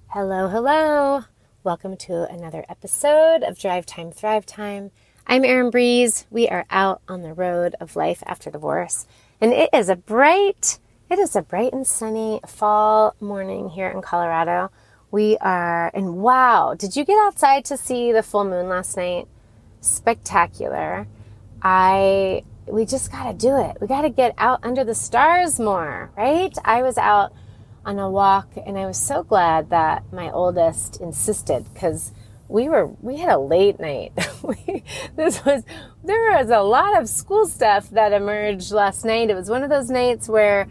Hello, hello. Welcome to another episode of Drive Time, Thrive Time. I'm Erin Breeze. We are out on the road of life after divorce. And it is a bright and sunny fall morning here in Colorado. And wow, did you get outside to see the full moon last night? Spectacular. We just got to do it. We got to get out under the stars more, right? I was out on a walk and I was so glad that my oldest insisted because we had a late night. There was a lot of school stuff that emerged last night. It was one of those nights where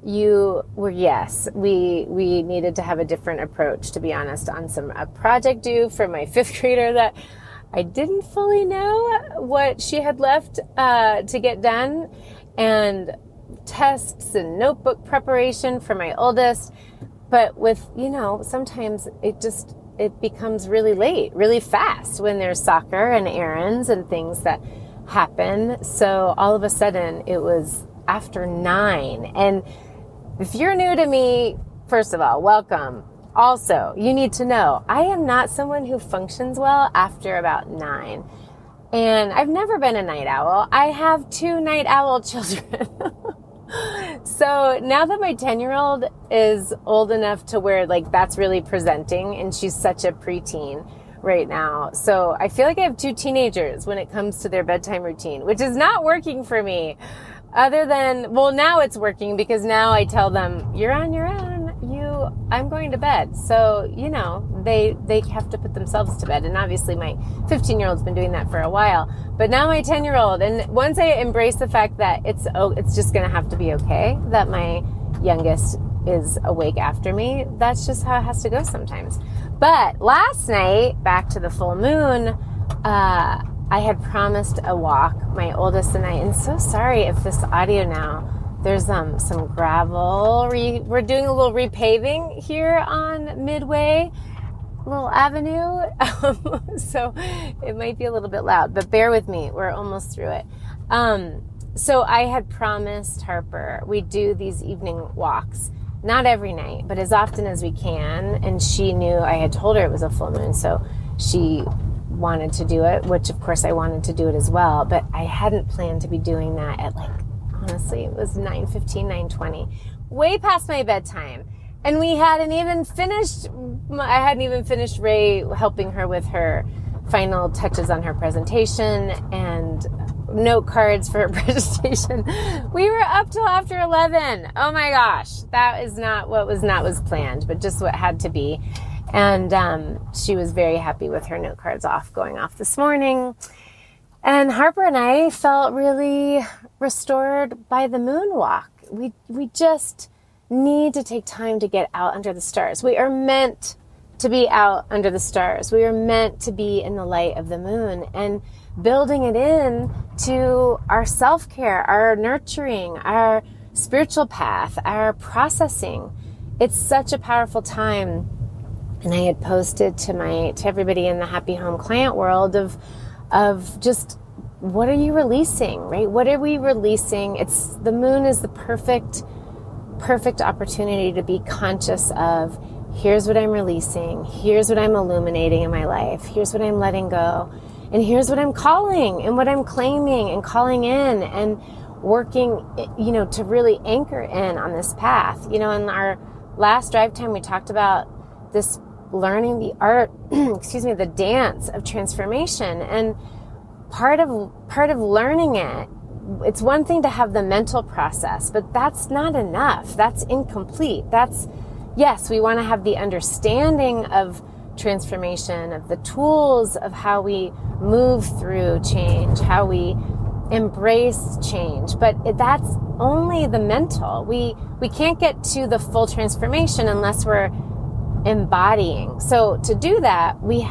we needed to have a different approach, to be honest, on a project due for my fifth grader that I didn't fully know what she had left to get done, and tests and notebook preparation for my oldest. But sometimes it becomes really late, really fast when there's soccer and errands and things that happen. So all of a sudden it was after 9. And if you're new to me, first of all, welcome. Also, you need to know, I am not someone who functions well after about 9. And I've never been a night owl. I have 2 night owl children. So now that my 10-year-old is old enough to where that's really presenting, and she's such a preteen right now. So I feel like I have 2 teenagers when it comes to their bedtime routine, which is not working for me. Other than, now it's working because now I tell them, you're on your own. I'm going to bed. So, they have to put themselves to bed. And obviously my 15-year-old's been doing that for a while. But now my 10-year-old, and once I embrace the fact that it's just going to have to be okay that my youngest is awake after me, that's just how it has to go sometimes. But last night, back to the full moon, I had promised a walk, my oldest and I, and so sorry if this audio now, there's some gravel. We're doing a little repaving here on Midway, little avenue. So it might be a little bit loud, but bear with me. We're almost through it. So I had promised Harper we do these evening walks, not every night, but as often as we can. And she knew I had told her it was a full moon, so she wanted to do it, which of course I wanted to do it as well. But I hadn't planned to be doing that at honestly, it was 9:15, 9:20, way past my bedtime. And I hadn't even finished Ray helping her with her final touches on her presentation and note cards for her presentation. We were up till after 11. Oh my gosh. That is not what was planned, but just what had to be. And she was very happy with her note cards going off this morning. And Harper and I felt really restored by the moon walk. We just need to take time to get out under the stars. We are meant to be out under the stars. We are meant to be in the light of the moon, and building it in to our self-care, our nurturing, our spiritual path, our processing. It's such a powerful time. And I had posted to everybody in the Happy Home client world of just, what are you releasing, right? What are we releasing? The moon is the perfect opportunity to be conscious of, here's what I'm releasing, here's what I'm illuminating in my life, here's what I'm letting go, and here's what I'm calling and what I'm claiming and calling in and working, to really anchor in on this path. In our last drive time, we talked about this learning the art, the dance of transformation. And part of learning it's one thing to have the mental process, but that's not enough. That's incomplete. Yes, we want to have the understanding of transformation, of the tools of how we move through change, how we embrace change, but that's only the mental. We can't get to the full transformation unless we're embodying. So to do that, we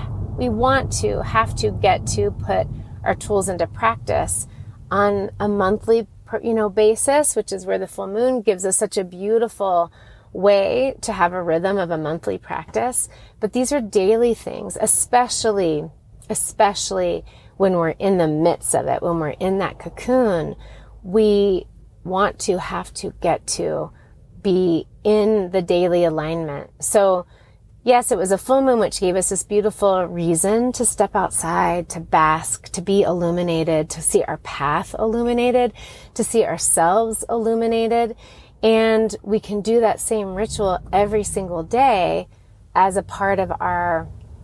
have to get to put our tools into practice on a monthly, basis, which is where the full moon gives us such a beautiful way to have a rhythm of a monthly practice. But these are daily things, especially when we're in the midst of it, when we're in that cocoon. We want to get to be in the daily alignment. So Yes, it was a full moon, which gave us this beautiful reason to step outside, to bask, to be illuminated, to see our path illuminated, to see ourselves illuminated. And we can do that same ritual every single day as a part of our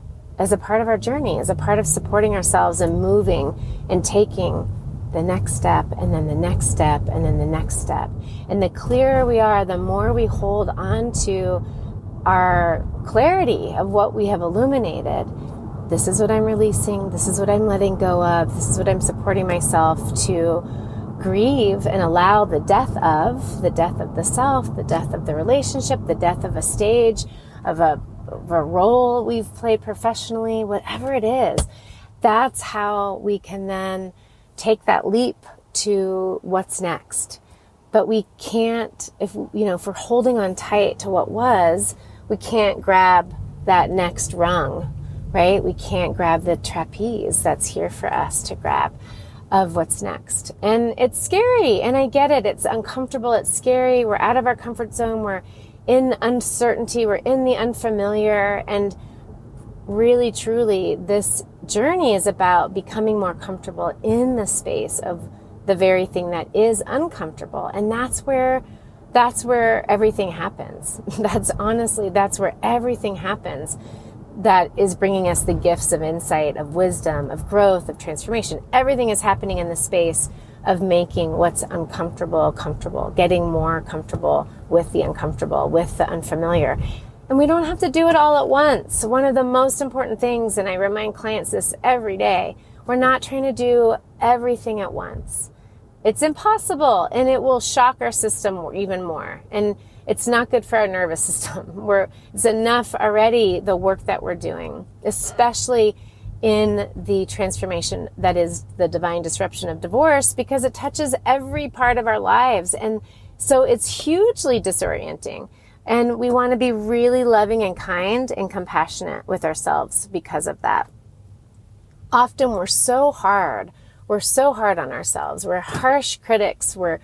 journey, as a part of supporting ourselves and moving and taking the next step, and then the next step, and then the next step. And the clearer we are, the more we hold on to our clarity of what we have illuminated. This is what I'm releasing. This is what I'm letting go of. This is what I'm supporting myself to grieve and allow the death of the self, the death of the relationship, the death of a stage, of a role we've played professionally, whatever it is. That's how we can then take that leap to what's next. But we can't, if we're holding on tight to what was, we can't grab that next rung, right? We can't grab the trapeze that's here for us to grab of what's next. And it's scary, and I get it. It's uncomfortable. It's scary. We're out of our comfort zone. We're in uncertainty. We're in the unfamiliar. And really, truly, this journey is about becoming more comfortable in the space of the very thing that is uncomfortable. And that's where everything happens. That's where everything happens. That is bringing us the gifts of insight, of wisdom, of growth, of transformation. Everything is happening in the space of making what's uncomfortable comfortable, getting more comfortable with the uncomfortable, with the unfamiliar. And we don't have to do it all at once. One of the most important things, and I remind clients this every day, we're not trying to do everything at once. It's impossible, and it will shock our system even more. And it's not good for our nervous system. It's enough already, the work that we're doing, especially in the transformation that is the divine disruption of divorce, because it touches every part of our lives. And so it's hugely disorienting. And we want to be really loving and kind and compassionate with ourselves because of that. Often we're so hard on ourselves. We're harsh critics. We're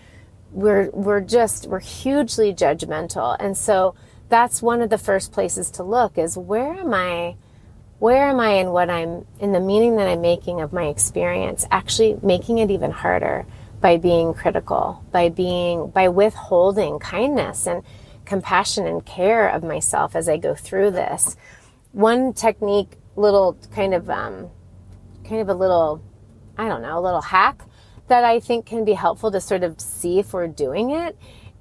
hugely judgmental. And so that's one of the first places to look is where am I in what I'm, in the meaning that I'm making of my experience, actually making it even harder by being critical, by withholding kindness and compassion and care of myself as I go through this. One technique, a little hack that I think can be helpful to sort of see if we're doing it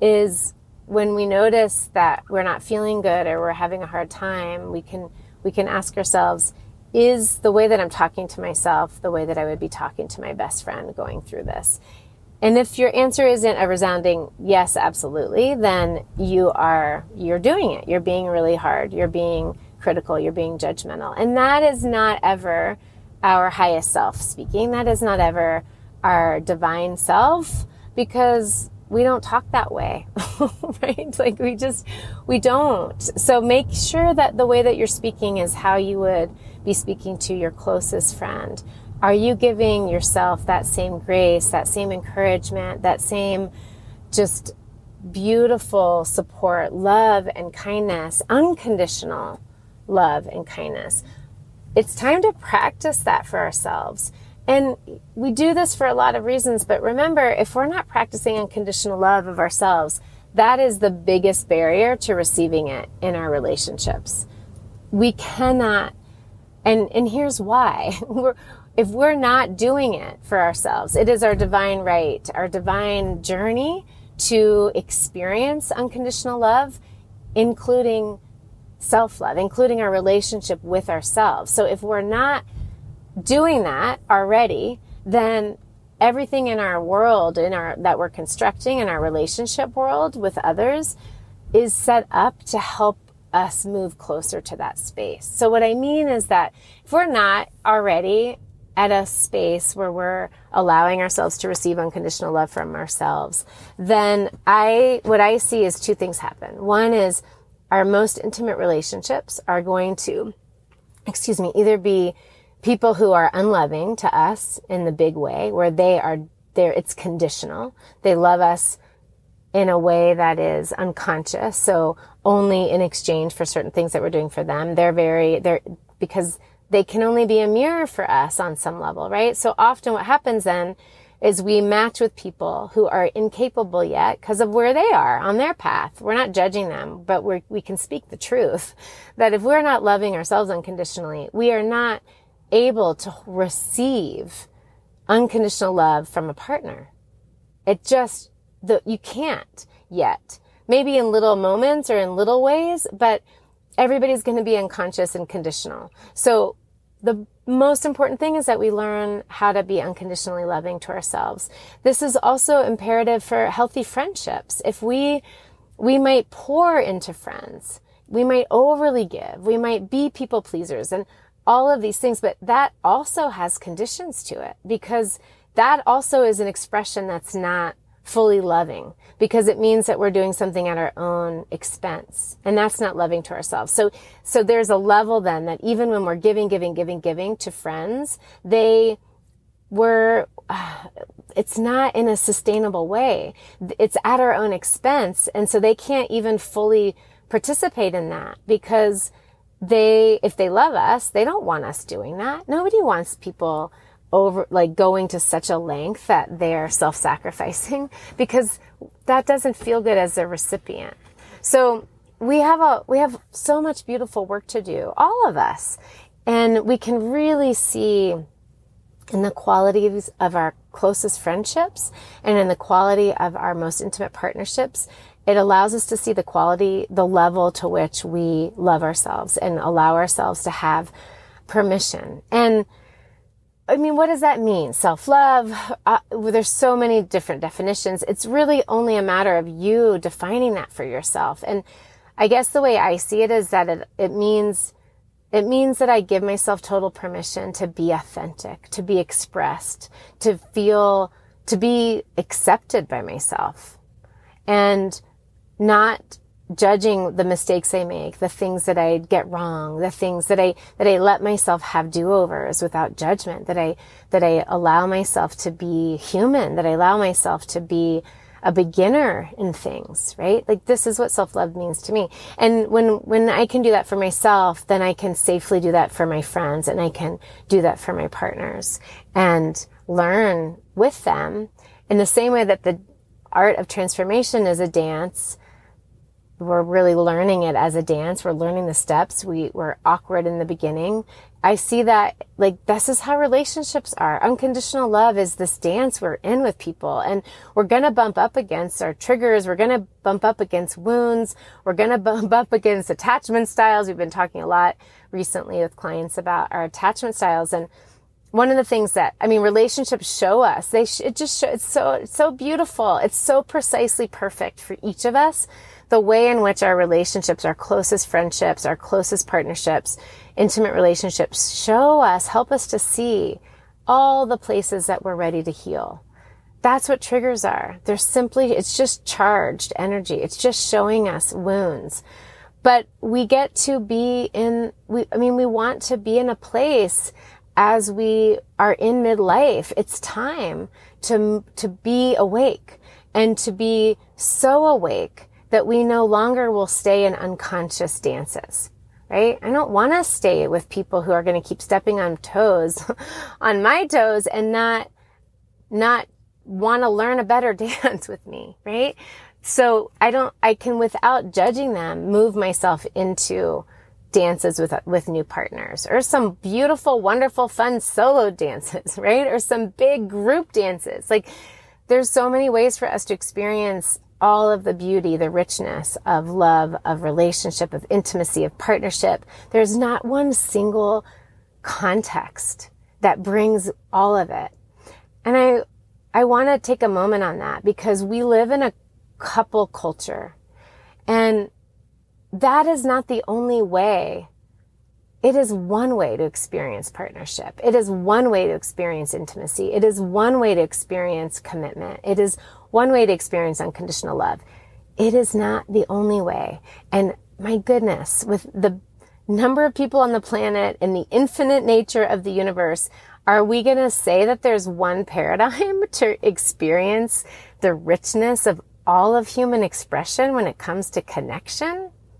is when we notice that we're not feeling good or we're having a hard time, we can ask ourselves, is the way that I'm talking to myself the way that I would be talking to my best friend going through this? And if your answer isn't a resounding yes, absolutely, then you're doing it. You're being really hard. You're being critical. You're being judgmental. And that is not ever our highest self speaking. That is not ever our divine self, because we don't talk that way, right? Like we don't. So make sure that the way that you're speaking is how you would be speaking to your closest friend. Are you giving yourself that same grace, that same encouragement, that same just beautiful support, love and kindness, unconditional love and kindness? It's time to practice that for ourselves. And we do this for a lot of reasons, but remember, if we're not practicing unconditional love of ourselves, that is the biggest barrier to receiving it in our relationships. We cannot, and here's why. If we're not doing it for ourselves, it is our divine right, our divine journey to experience unconditional love, including self-love, including our relationship with ourselves. So if we're not doing that already, then everything in our world, that we're constructing in our relationship world with others is set up to help us move closer to that space. So what I mean is that if we're not already at a space where we're allowing ourselves to receive unconditional love from ourselves, then what I see is two things happen. One is our most intimate relationships are going to, either be people who are unloving to us in the big way, where it's conditional. They love us in a way that is unconscious. So only in exchange for certain things that we're doing for them. They're because they can only be a mirror for us on some level, right? So often what happens then is we match with people who are incapable yet because of where they are on their path. We're not judging them, but we can speak the truth that if we're not loving ourselves unconditionally, we are not able to receive unconditional love from a partner. You can't yet. Maybe in little moments or in little ways, but everybody's going to be unconscious and conditional. So the most important thing is that we learn how to be unconditionally loving to ourselves. This is also imperative for healthy friendships. If we might pour into friends, we might overly give, we might be people pleasers and all of these things, but that also has conditions to it because that also is an expression that's not fully loving because it means that we're doing something at our own expense and that's not loving to ourselves. So there's a level then that even when we're giving to friends, it's not in a sustainable way. It's at our own expense. And so they can't even fully participate in that because if they love us, they don't want us doing that. Nobody wants people going to such a length that they're self-sacrificing because that doesn't feel good as a recipient. So we have so much beautiful work to do, all of us. And we can really see in the qualities of our closest friendships and in the quality of our most intimate partnerships, it allows us to see the level to which we love ourselves and allow ourselves to have permission. And I mean, what does that mean? Self-love? There's so many different definitions. It's really only a matter of you defining that for yourself. And I guess the way I see it is that it means that I give myself total permission to be authentic, to be expressed, to be accepted by myself and not judging the mistakes I make, the things that I get wrong, the things that I let myself have do-overs without judgment, that I allow myself to be human, that I allow myself to be a beginner in things, right? Like this is what self-love means to me. And when I can do that for myself, then I can safely do that for my friends and I can do that for my partners and learn with them in the same way that the art of transformation is a dance. We're really learning it as a dance. We're learning the steps. We're awkward in the beginning. I see that this is how relationships are. Unconditional love is this dance we're in with people and we're going to bump up against our triggers. We're going to bump up against wounds. We're going to bump up against attachment styles. We've been talking a lot recently with clients about our attachment styles. And one of the things that, relationships show us, it's so beautiful. It's so precisely perfect for each of us. The way in which our relationships, our closest friendships, our closest partnerships, intimate relationships help us to see all the places that we're ready to heal. That's what triggers are. It's just charged energy. It's just showing us wounds. But we get to be we want to be in a place as we are in midlife. It's time to be awake and to be so awake that we no longer will stay in unconscious dances, right? I don't want to stay with people who are going to keep stepping on my toes and not want to learn a better dance with me, right? So I can, without judging them, move myself into dances with new partners or some beautiful, wonderful, fun solo dances, right? Or some big group dances. There's so many ways for us to experience all of the beauty, the richness of love, of relationship, of intimacy, of partnership. There's not one single context that brings all of it. And I want to take a moment on that because we live in a couple culture and that is not the only way. It is one way to experience partnership. It is one way to experience intimacy. It is one way to experience commitment. It is one way to experience unconditional love. It is not the only way. And my goodness, with the number of people on the planet and the infinite nature of the universe, are we going to say that there's one paradigm to experience the richness of all of human expression when it comes to connection?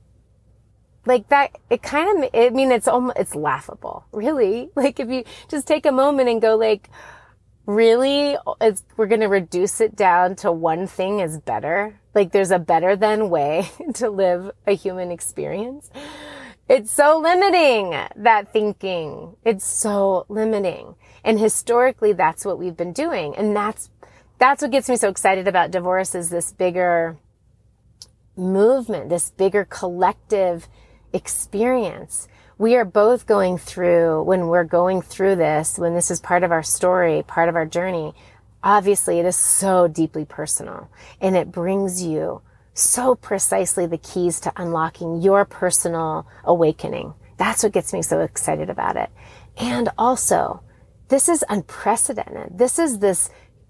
like that, it kind of, I mean, it's laughable, really. Like if you just take a moment and go like, really, we're going to reduce it down to one thing is better. Like there's a better than way to live a human experience. It's so limiting, that thinking. It's so limiting. And historically, that's what we've been doing. And that's what gets me so excited about divorce, is this bigger movement, this bigger collective experience. We are both going through, when we're going through this, when this is part of our story, part of our journey, obviously it is so deeply personal, and it brings you so precisely the keys to unlocking your personal awakening. That's what gets me so excited about it. And also, this is unprecedented. This is this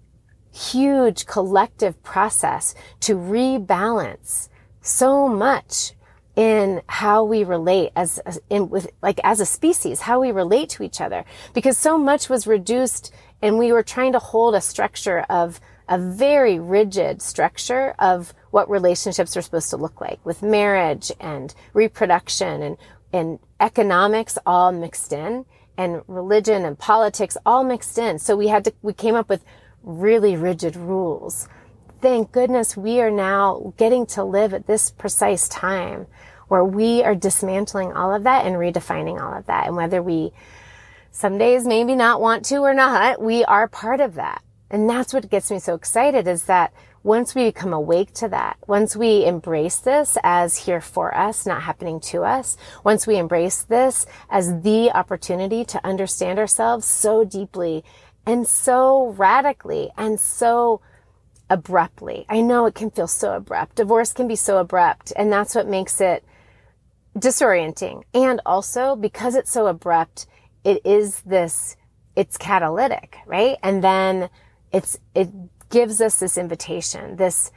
huge collective process to rebalance so much in how we relate as a species, how we relate to each other, because so much was reduced, and we were trying to hold a structure of a very rigid structure of what relationships are supposed to look like, with marriage and reproduction and economics all mixed in, and religion and politics all mixed in. So we came up with really rigid rules. Thank goodness we are now getting to live at this precise time where we are dismantling all of that and redefining all of that. And whether we some days maybe not want to or not, we are part of that. And that's what gets me so excited, is that once we become awake to that, once we embrace this as here for us, not happening to us, once we embrace this as the opportunity to understand ourselves so deeply and so radically and so abruptly. I know it can feel so abrupt. Divorce can be so abrupt, and that's what makes it disorienting. And also, because it's so abrupt, it's catalytic, right? And then it gives us this invitation,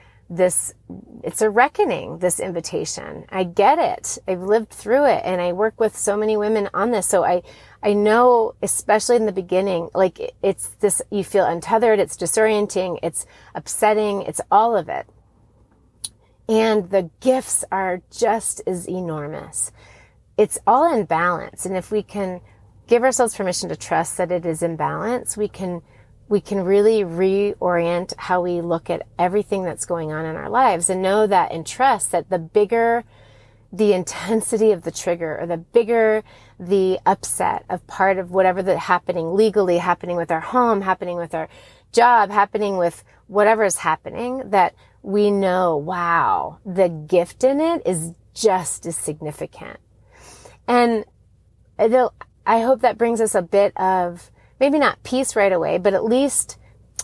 it's a reckoning, this invitation. I get it. I've lived through it, and I work with so many women on this. So I know, especially in the beginning, like it's this, you feel untethered, it's disorienting, it's upsetting, it's all of it. And the gifts are just as enormous. It's all in balance. And if we can give ourselves permission to trust that it is in balance, we can really reorient how we look at everything that's going on in our lives, and know that, and trust that the bigger the intensity of the trigger, or the bigger the upset of part of whatever that's happening legally, happening with our home, happening with our job, happening with whatever is happening, that we know, wow, the gift in it is just as significant. And I hope that brings us a bit of, maybe not peace right away, but at least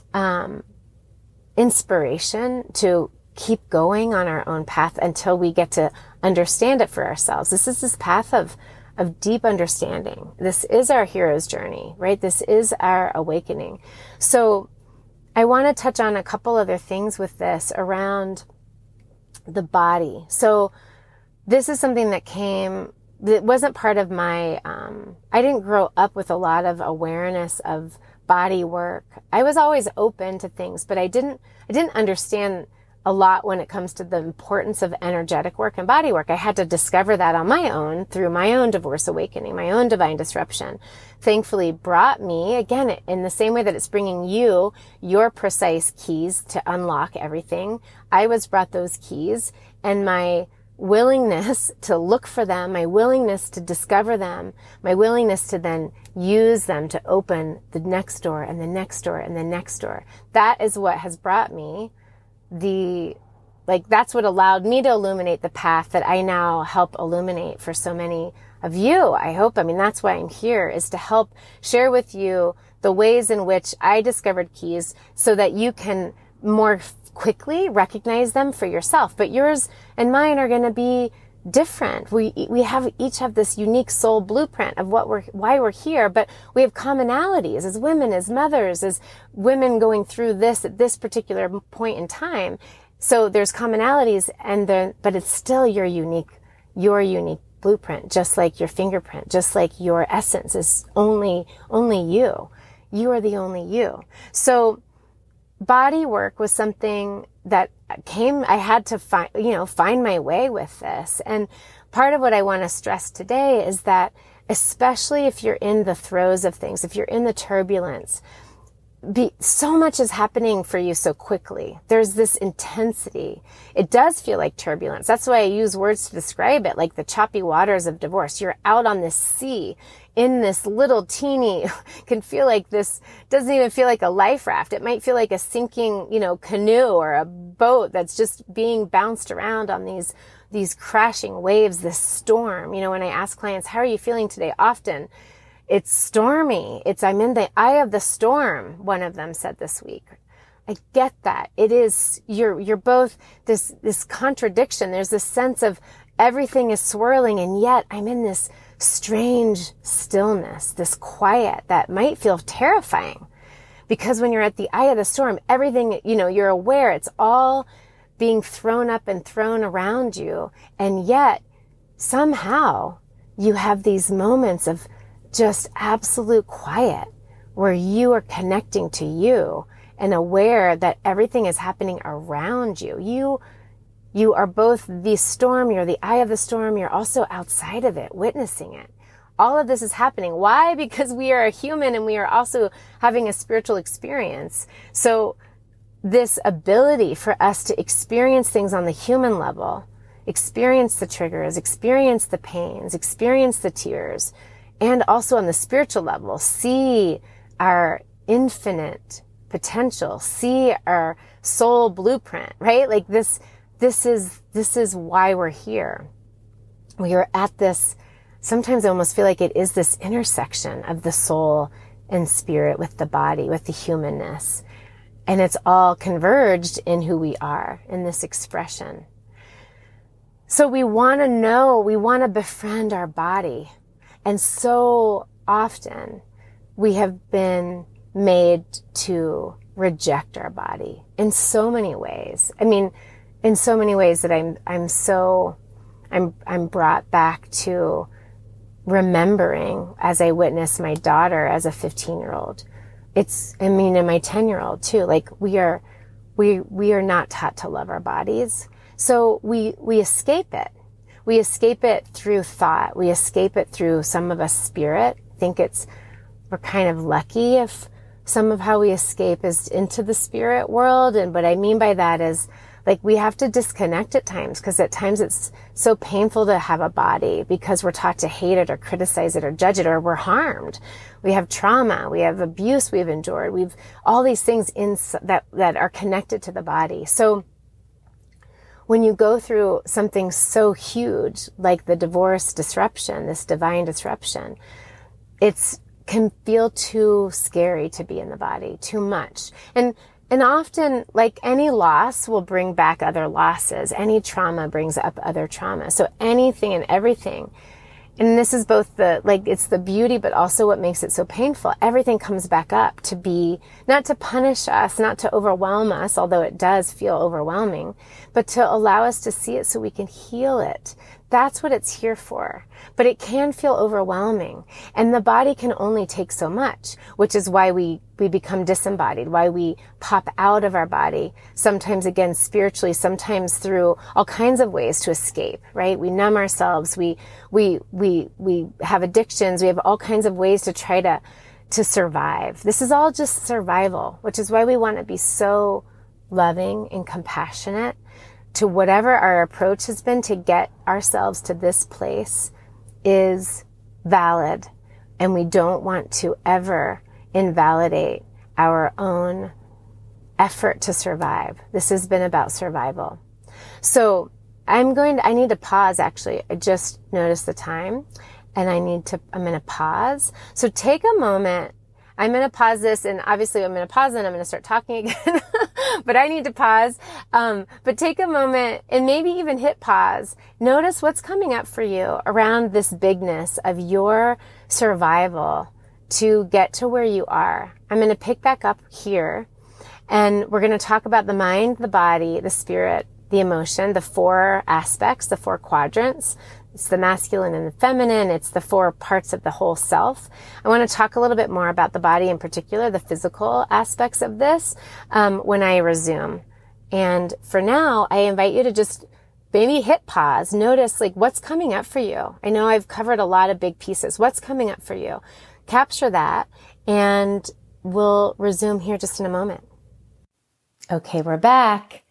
inspiration to keep going on our own path until we get to understand it for ourselves. This is this path of deep understanding. This is our hero's journey, right? This is our awakening. So I want to touch on a couple other things with this around the body. So this is something that wasn't part of my, I didn't grow up with a lot of awareness of body work. I was always open to things, but I didn't understand a lot when it comes to the importance of energetic work and body work. I had to discover that on my own through my own divorce awakening, my own divine disruption. Thankfully brought me, again, in the same way that it's bringing you your precise keys to unlock everything. I was brought those keys, and my willingness to look for them, my willingness to discover them, my willingness to then use them to open the next door and the next door and the next door. That is what has brought me that's what allowed me to illuminate the path that I now help illuminate for so many of you. I hope, that's why I'm here, is to help share with you the ways in which I discovered keys so that you can more quickly recognize them for yourself. But yours and mine are going to be different. We each have this unique soul blueprint of why we're here, but we have commonalities as women, as mothers, as women going through this at this particular point in time. So there's commonalities, but it's still your unique blueprint, just like your fingerprint, just like your essence is only you. You are the only you. So body work was something that I had to find my way with this. And part of what I want to stress today is that especially if you're in the throes of things, if you're in the turbulence, so much is happening for you so quickly. There's this intensity. It does feel like turbulence. That's why I use words to describe it, like the choppy waters of divorce. You're out on this sea in this little teeny, can feel like this, doesn't even feel like a life raft. It might feel like a sinking, canoe or a boat that's just being bounced around on these crashing waves, this storm. When I ask clients, how are you feeling today? Often, it's stormy. I'm in the eye of the storm, one of them said this week. I get that. It is, you're both this contradiction. There's this sense of everything is swirling, and yet I'm in this strange stillness, this quiet that might feel terrifying. Because when you're at the eye of the storm, everything, you're aware it's all being thrown up and thrown around you. And yet somehow you have these moments of just absolute quiet where you are connecting to you and aware that everything is happening around you. You are both the storm, you're the eye of the storm, you're also outside of it, witnessing it. All of this is happening. Why? Because we are a human and we are also having a spiritual experience. So this ability for us to experience things on the human level, experience the triggers, experience the pains, experience the tears, and also on the spiritual level, see our infinite potential, see our soul blueprint, right? Like this is why we're here. We are at this, sometimes I almost feel like it is this intersection of the soul and spirit with the body, with the humanness. And it's all converged in who we are, in this expression. So we want to know, we want to befriend our body. And so often we have been made to reject our body in so many ways. I mean, in so many ways that I'm brought back to remembering as I witnessed my daughter as a 15-year-old. And my 10-year-old too. Like we are not taught to love our bodies. So we escape it. We escape it through thought. We escape it through, some of us, spirit. I think we're kind of lucky if some of how we escape is into the spirit world. And what I mean by that is, like, we have to disconnect at times, because at times it's so painful to have a body because we're taught to hate it or criticize it or judge it, or we're harmed. We have trauma, we have abuse we've endured, we've all these things that are connected to the body. So when you go through something so huge like the divorce disruption, this divine disruption, it can feel too scary to be in the body, too much. And often, like any loss will bring back other losses. Any trauma brings up other trauma. So anything and everything. And this is both it's the beauty, but also what makes it so painful. Everything comes back up to be, not to punish us, not to overwhelm us, although it does feel overwhelming, but to allow us to see it so we can heal it. That's what it's here for. But it can feel overwhelming. And the body can only take so much, which is why we become disembodied, why we pop out of our body, sometimes again spiritually, sometimes through all kinds of ways to escape, right? We numb ourselves, we have addictions, we have all kinds of ways to try to survive. This is all just survival, which is why we want to be so loving and compassionate to whatever our approach has been to get ourselves to this place is valid. And we don't want to ever invalidate our own effort to survive. This has been about survival. So I need to pause, actually. I just noticed the time and I'm going to pause. So take a moment. I'm going to pause this, and obviously I'm going to pause and I'm going to start talking again, but I need to pause. But take a moment and maybe even hit pause. Notice what's coming up for you around this bigness of your survival to get to where you are. I'm going to pick back up here, and we're going to talk about the mind, the body, the spirit, the emotion, the 4 aspects, the 4 quadrants. It's the masculine and the feminine. It's the 4 parts of the whole self. I want to talk a little bit more about the body in particular, the physical aspects of this, when I resume. And for now, I invite you to just maybe hit pause, notice like what's coming up for you. I know I've covered a lot of big pieces. What's coming up for you? Capture that, and we'll resume here just in a moment. Okay, we're back.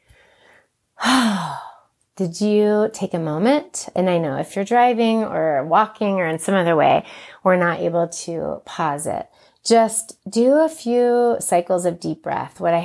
Did you take a moment? And I know if you're driving or walking or in some other way, we're not able to pause it. Just do a few cycles of deep breath. What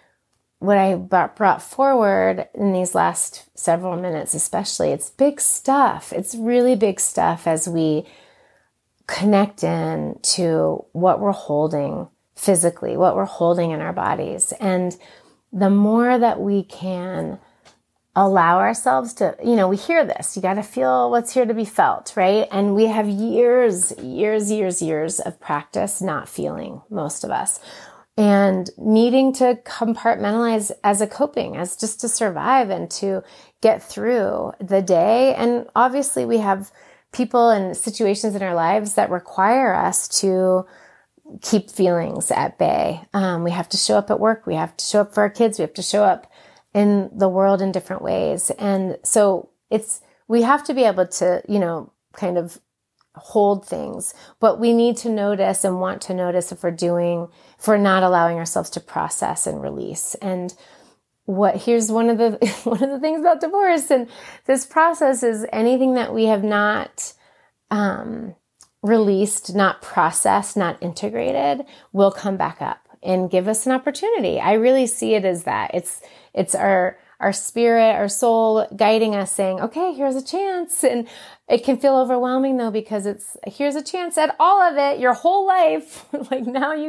I brought forward in these last several minutes, especially, it's big stuff. It's really big stuff as we connect in to what we're holding physically, what we're holding in our bodies. And the more that we can allow ourselves to, we hear this, you got to feel what's here to be felt, right? And we have years of practice not feeling, most of us, and needing to compartmentalize as a coping, as just to survive and to get through the day. And obviously we have people and situations in our lives that require us to keep feelings at bay. We have to show up at work. We have to show up for our kids. We have to show up in the world in different ways. And so we have to be able to, kind of hold things, but we need to notice and want to notice if we're not allowing ourselves to process and release. And here's one of the things about divorce and this process is anything that we have not, released, not processed, not integrated will come back up and give us an opportunity. I really see it as that. It's our spirit, our soul guiding us saying, okay, here's a chance. And it can feel overwhelming though, because here's a chance at all of it, your whole life. Like now you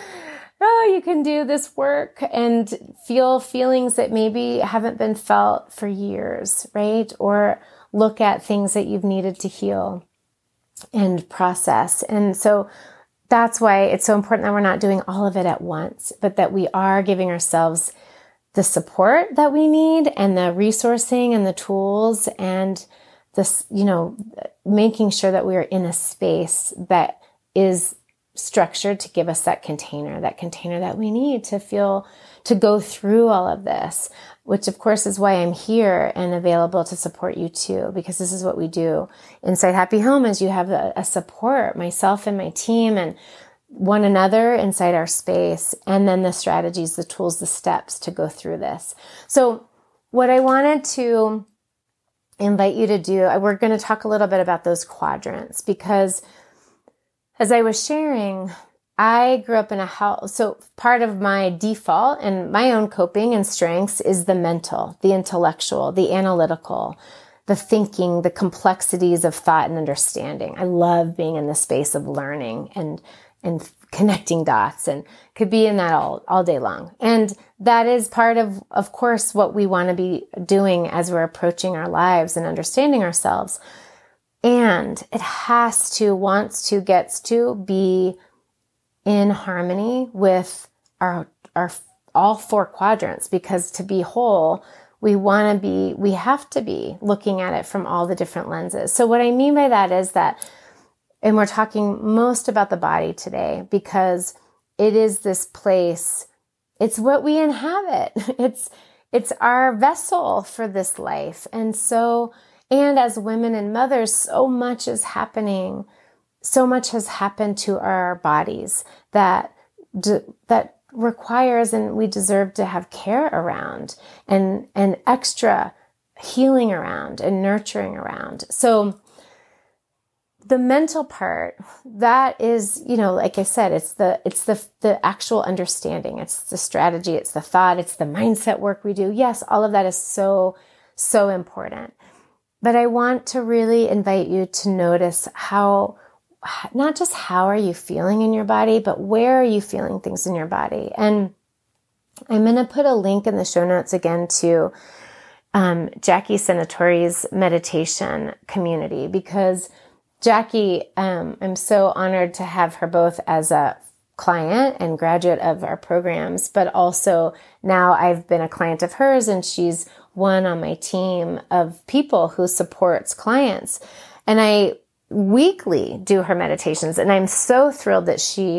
can do this work and feel feelings that maybe haven't been felt for years, right? Or look at things that you've needed to heal and process. And so that's why it's so important that we're not doing all of it at once, but that we are giving ourselves the support that we need and the resourcing and the tools and this, making sure that we are in a space that is structured to give us that container that we need to go through all of this, which of course is why I'm here and available to support you too, because this is what we do inside Happy Home is you have a support, myself and my team and one another inside our space, and then the strategies, the tools, the steps to go through this. So what I wanted to invite you to do, we're going to talk a little bit about those quadrants, because as I was sharing, I grew up in a house. So part of my default and my own coping and strengths is the mental, the intellectual, the analytical, the thinking, the complexities of thought and understanding. I love being in the space of learning and connecting dots, and could be in that all day long. And that is part of course, what we want to be doing as we're approaching our lives and understanding ourselves. And it wants to, gets to be in harmony with our all four quadrants, because to be whole, we have to be looking at it from all the different lenses. So what I mean by that is that, and we're talking most about the body today, because it is this place, it's what we inhabit. It's our vessel for this life. And as women and mothers, so much is happening. So much has happened to our bodies that requires, and we deserve to have care around and extra healing around and nurturing around. So the mental part, that is, like I said, it's the actual understanding. It's the strategy. It's the thought. It's the mindset work we do. Yes, all of that is so, so important. But I want to really invite you to notice not just how are you feeling in your body, but where are you feeling things in your body? And I'm going to put a link in the show notes again to Jackie Senatori's meditation community, because Jackie, I'm so honored to have her both as a client and graduate of our programs, but also now I've been a client of hers, and she's one on my team of people who supports clients. And I weekly do her meditations, and I'm so thrilled that she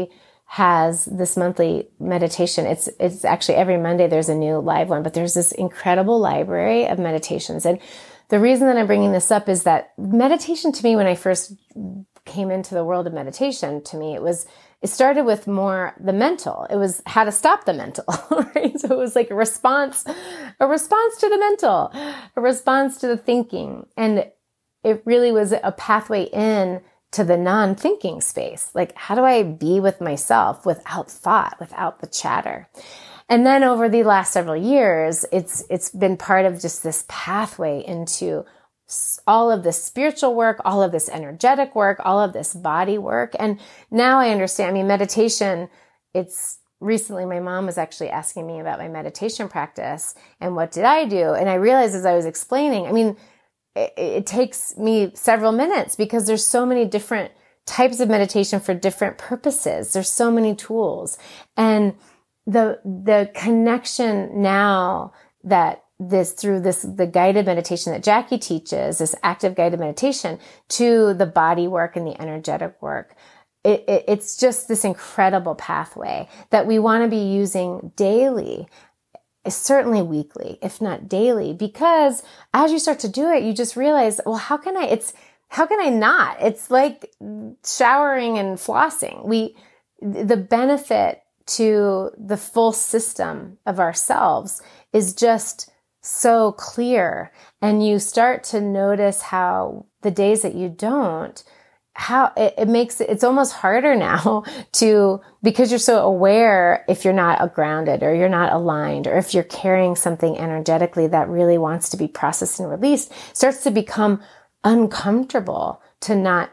has this monthly meditation. It's actually every Monday there's a new live one, but there's this incredible library of meditations. And the reason that I'm bringing this up is that meditation to me, when I first came into the world of meditation, to me, it started with more the mental. It was how to stop the mental, right? So it was like a response to the mental, a response to the thinking. And it really was a pathway in to the non-thinking space. Like, how do I be with myself without thought, without the chatter? And then over the last several years, it's been part of just this pathway into all of this spiritual work, all of this energetic work, all of this body work. And now I understand, meditation, recently my mom was actually asking me about my meditation practice and what did I do? And I realized as I was explaining, it takes me several minutes because there's so many different types of meditation for different purposes. There's so many tools. And the connection now that the guided meditation that Jackie teaches, this active guided meditation, to the body work and the energetic work, it's just this incredible pathway that we want to be using daily, certainly weekly, if not daily, because as you start to do it, you just realize, well, how can I not? It's like showering and flossing. The benefit to the full system of ourselves is just so clear. And you start to notice how the days that you don't, how it's almost harder now because you're so aware if you're not grounded or you're not aligned, or if you're carrying something energetically that really wants to be processed and released, starts to become uncomfortable to not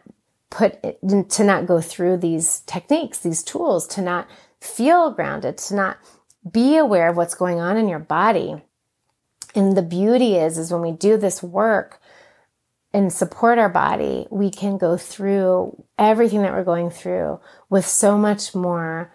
go through these techniques, these tools, to not feel grounded, to not be aware of what's going on in your body. And the beauty is when we do this work and support our body, we can go through everything that we're going through with so much more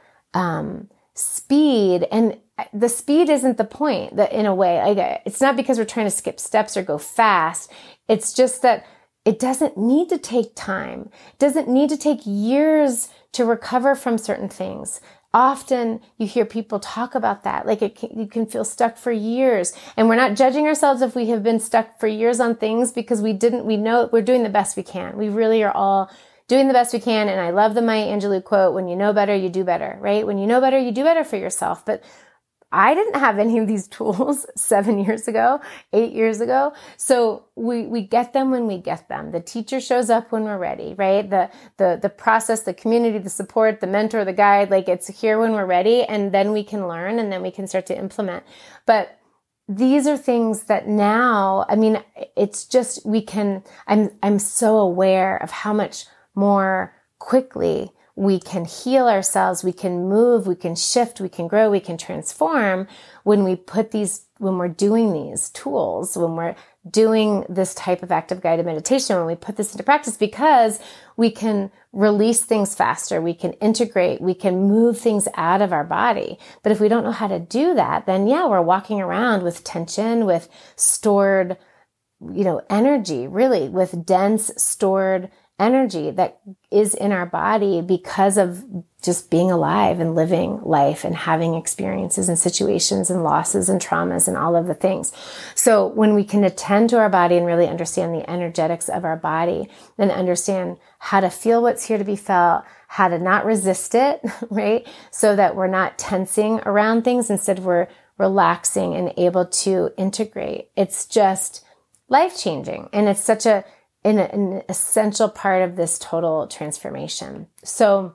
speed. And the speed isn't the point, that in a way, it's not because we're trying to skip steps or go fast. It's just that it doesn't need to take time. It doesn't need to take years to recover from certain things. Often you hear people talk about that, you can feel stuck for years. And we're not judging ourselves if we have been stuck for years on things, because we know we're doing the best we can. We really are all doing the best we can. And I love the Maya Angelou quote, when you know better, you do better, right? When you know better, you do better for yourself. But I didn't have any of these tools 7 years ago, 8 years ago. So we get them when we get them. The teacher shows up when we're ready, right? The process, the community, the support, the mentor, the guide, it's here when we're ready, and then we can learn, and then we can start to implement. But these are things that now, it's just, I'm so aware of how much more quickly we can heal ourselves, we can move, we can shift, we can grow, we can transform when we're doing these tools, when we're doing this type of active guided meditation, when we put this into practice, because we can release things faster, we can integrate, we can move things out of our body. But if we don't know how to do that, then we're walking around with tension, with stored, energy, really, with dense stored energy that is in our body because of just being alive and living life and having experiences and situations and losses and traumas and all of the things. So when we can attend to our body and really understand the energetics of our body, then understand how to feel what's here to be felt, how to not resist it, right? So that we're not tensing around things. Instead, we're relaxing and able to integrate. It's just life-changing. And it's such an essential part of this total transformation. So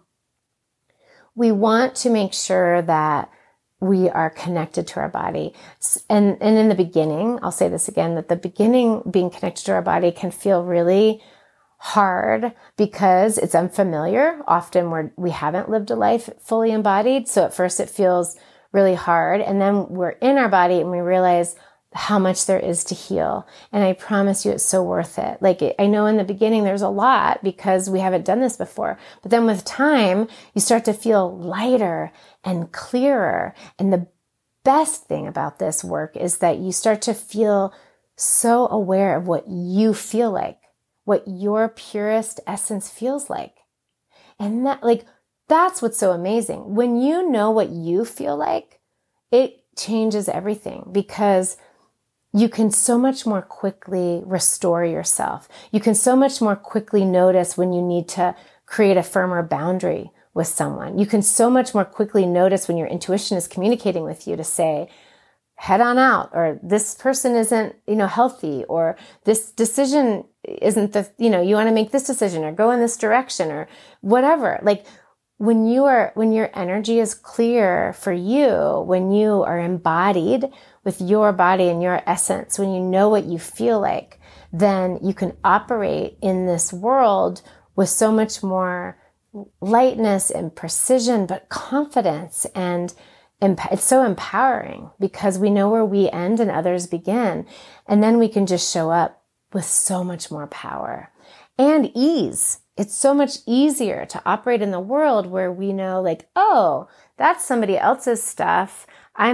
we want to make sure that we are connected to our body. And in the beginning, I'll say this again, that the beginning, being connected to our body can feel really hard because it's unfamiliar. Often we haven't lived a life fully embodied. So at first it feels really hard. And then we're in our body and we realize how much there is to heal. And I promise you, it's so worth it. I know in the beginning, there's a lot because we haven't done this before, but then with time, you start to feel lighter and clearer. And the best thing about this work is that you start to feel so aware of what you feel like, what your purest essence feels like. And that, That's what's so amazing. When you know what you feel like, it changes everything, because you can so much more quickly restore yourself. You can so much more quickly notice when you need to create a firmer boundary with someone. You can so much more quickly notice when your intuition is communicating with you to say, head on out, or this person isn't, healthy, or this decision isn't you want to make this decision or go in this direction or whatever. Like when your energy is clear for you, when you are embodied with your body and your essence, when you know what you feel like, then you can operate in this world with so much more lightness and precision, but confidence, and it's so empowering because we know where we end and others begin. And then we can just show up with so much more power and ease. It's so much easier to operate in the world where we know, like, oh, that's somebody else's stuff.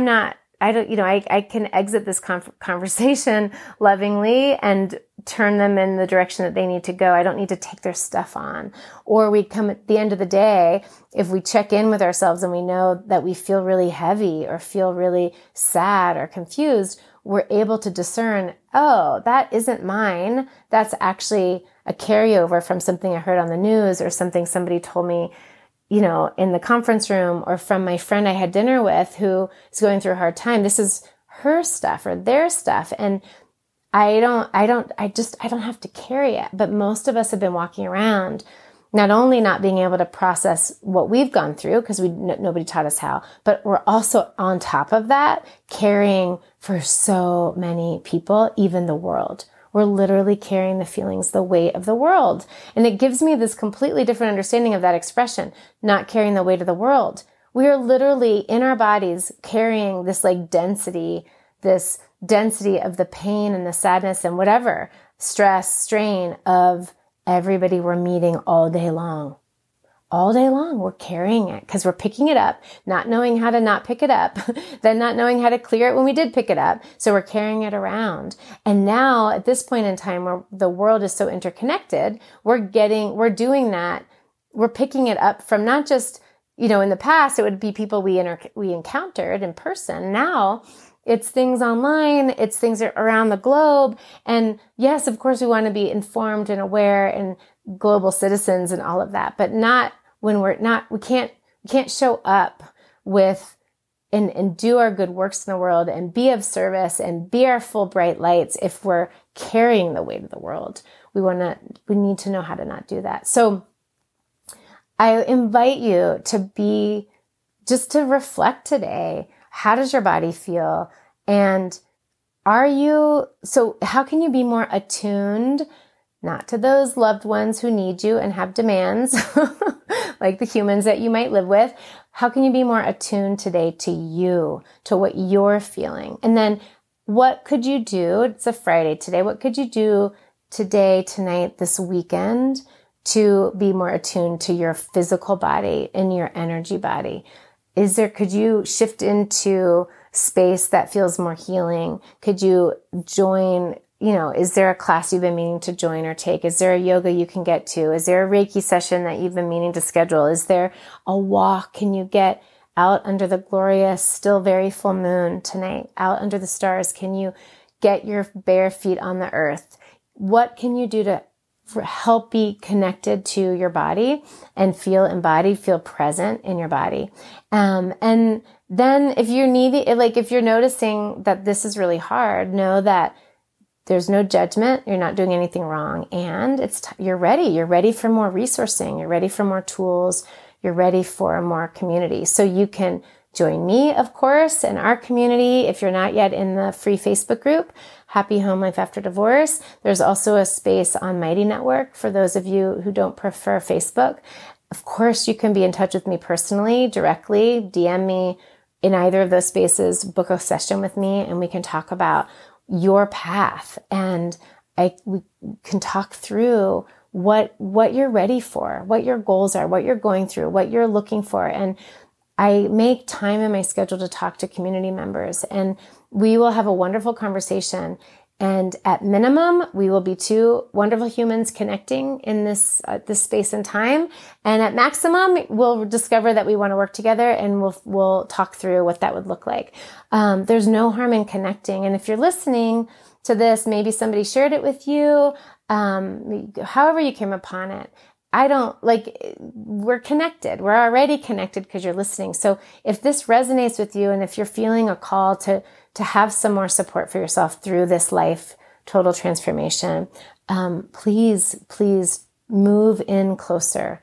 I can exit this conversation lovingly and turn them in the direction that they need to go. I don't need to take their stuff on. Or we come at the end of the day, if we check in with ourselves and we know that we feel really heavy or feel really sad or confused, we're able to discern, oh, that isn't mine. That's actually a carryover from something I heard on the news or something somebody told me, in the conference room, or from my friend I had dinner with who is going through a hard time. This is her stuff or their stuff. And I don't have to carry it. But most of us have been walking around not only not being able to process what we've gone through because nobody taught us how, but we're also on top of that carrying for so many people, even the world. We're literally carrying the feelings, the weight of the world. And it gives me this completely different understanding of that expression, not carrying the weight of the world. We are literally in our bodies carrying this density of the pain and the sadness and whatever, stress, strain of everybody we're meeting all day long. All day long, we're carrying it because we're picking it up, not knowing how to not pick it up, then not knowing how to clear it when we did pick it up. So we're carrying it around. And now at this point in time where the world is so interconnected, we're doing that. We're picking it up from not just, in the past, it would be people we encountered in person. Now it's things online, it's things around the globe. And yes, of course, we want to be informed and aware and global citizens and all of that, but not when we can't show up with and do our good works in the world and be of service and be our full bright lights if we're carrying the weight of the world. We need to know how to not do that. So I invite you to reflect today. How does your body feel? And how can you be more attuned, not to those loved ones who need you and have demands, like the humans that you might live with? How can you be more attuned today to you, to what you're feeling? And then what could you do? It's a Friday today. What could you do today, tonight, this weekend to be more attuned to your physical body and your energy body? Could you shift into space that feels more healing? Could you join, is there a class you've been meaning to join or take? Is there a yoga you can get to? Is there a Reiki session that you've been meaning to schedule? Is there a walk? Can you get out under the glorious, still very full moon tonight, out under the stars? Can you get your bare feet on the earth? What can you do to help be connected to your body and feel embodied, feel present in your body? And then if you're noticing that this is really hard, know that there's no judgment. You're not doing anything wrong. And you're ready. You're ready for more resourcing. You're ready for more tools. You're ready for more community. So you can join me, of course, in our community. If you're not yet in the free Facebook group, Happy Home Life After Divorce. There's also a space on Mighty Network for those of you who don't prefer Facebook. Of course, you can be in touch with me personally, directly, DM me in either of those spaces, book a session with me, and we can talk about your path. And we can talk through what you're ready for, what your goals are, what you're going through, what you're looking for. And I make time in my schedule to talk to community members, and we will have a wonderful conversation. And at minimum, we will be two wonderful humans connecting in this space and time. And at maximum, we'll discover that we want to work together, and we'll talk through what that would look like. There's no harm in connecting. And if you're listening to this, maybe somebody shared it with you, however you came upon it. We're connected. We're already connected because you're listening. So if this resonates with you, and if you're feeling a call to have some more support for yourself through this life total transformation, please move in closer,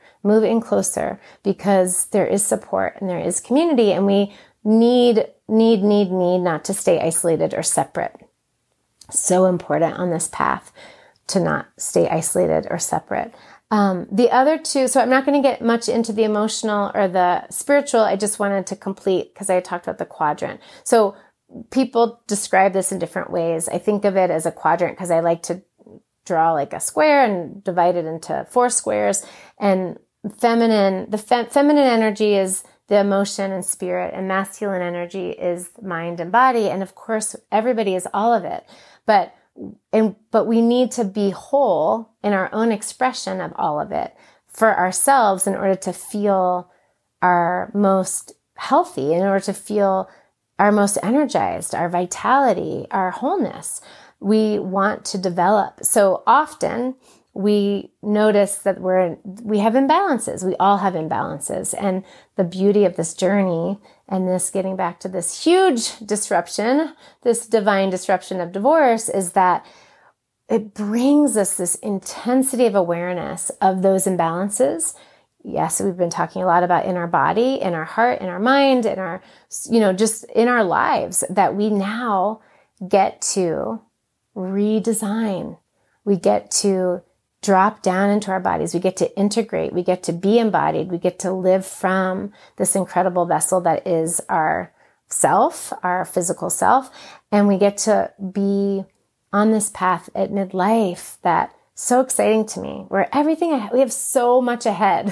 because there is support and there is community, and we need not to stay isolated or separate. So important on this path to not stay isolated or separate. The other two, so I'm not going to get much into the emotional or the spiritual. I just wanted to complete, because I talked about the quadrant. So people describe this in different ways. I think of it as a quadrant because I like to draw like a square and divide it into 4 squares. And feminine energy is the emotion and spirit, and masculine energy is mind and body. And of course, everybody is all of it. But we need to be whole in our own expression of all of it for ourselves in order to feel our most healthy, in order to feel our most energized, our vitality, our wholeness. We want to develop. So often we notice that we have imbalances. We all have imbalances. And the beauty of this journey, and this getting back to this huge disruption, this divine disruption of divorce, is that it brings us this intensity of awareness of those imbalances. Yes, we've been talking a lot about in our body, in our heart, in our mind, in our, just in our lives, that we now get to redesign. We get to drop down into our bodies. We get to integrate. We get to be embodied. We get to live from this incredible vessel that is our self, our physical self. And we get to be on this path at midlife that so exciting to me, where we have so much ahead.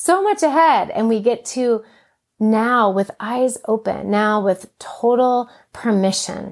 And we get to now, with eyes open, now with total permission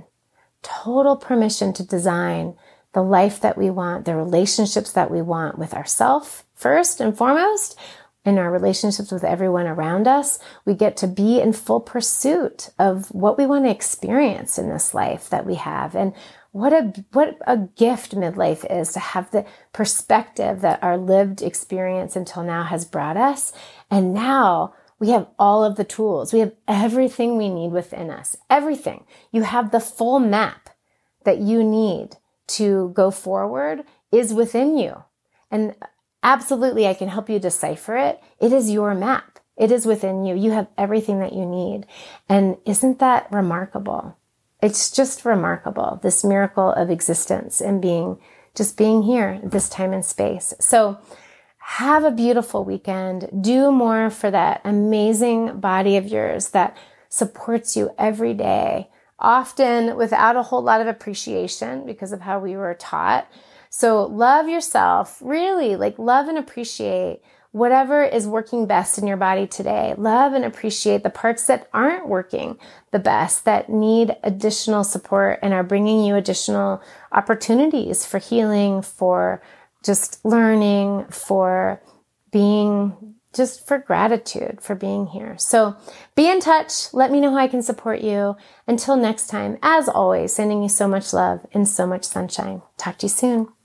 to design the life that we want, the relationships that we want with ourselves first and foremost, in our relationships with everyone around us. We get to be in full pursuit of what we want to experience in this life that we have. And what a gift midlife is, to have the perspective that our lived experience until now has brought us. And now we have all of the tools. We have everything we need within us. Everything. You have the full map that you need to go forward is within you. And absolutely, I can help you decipher it. It is your map. It is within you. You have everything that you need. And isn't that remarkable? It's just remarkable, this miracle of existence and being here at this time and space. So have a beautiful weekend. Do more for that amazing body of yours that supports you every day, often without a whole lot of appreciation because of how we were taught. So love yourself, really, love and appreciate whatever is working best in your body today. Love and appreciate the parts that aren't working the best, that need additional support and are bringing you additional opportunities for healing, for just learning, for being, just for gratitude for being here. So be in touch. Let me know how I can support you. Until next time, as always, sending you so much love and so much sunshine. Talk to you soon.